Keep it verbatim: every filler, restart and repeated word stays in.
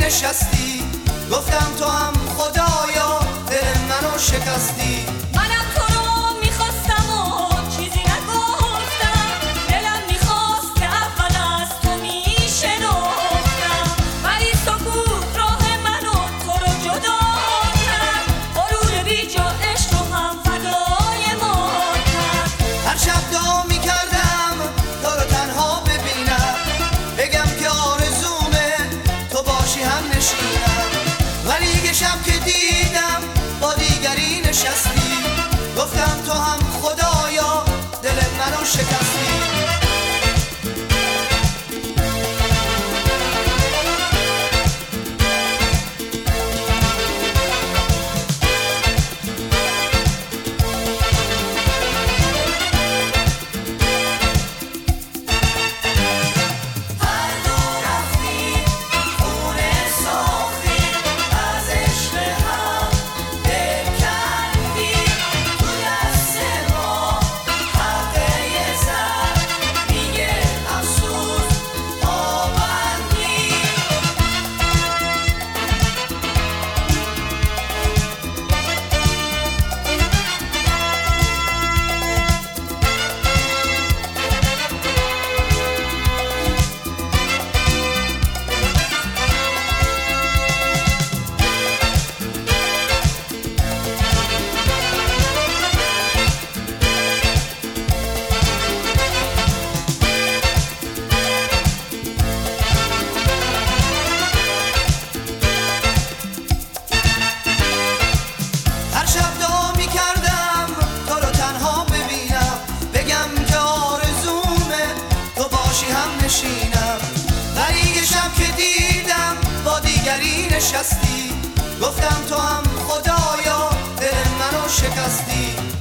نشستی، گفتم تو هم خدایا دل منو شکستی. منم تو رو میخواستم و چیزی نگفتم، دلم میخواست که اول از تو میشنفتم، ولی سکوت راه منو تو رو جدا کرد، غرور بی جا عشق رو هم فدای ما کرد. هر شب دعا میکردم تو رو تنها ببینم، بگم که آرزومه تو باشی هم نشینم، ولی یه شب که دیدم با دیگری نشستی، گفتم تو هم خدایا دل منو شکستی. هر شب دعا میکردم تو رو تنها ببینم، بگم که آرزومه تو باشی هم نشینم، ولی یه شب که دیدم با دیگری نشستی، گفتم تو هم خدایا دل منو شکستی.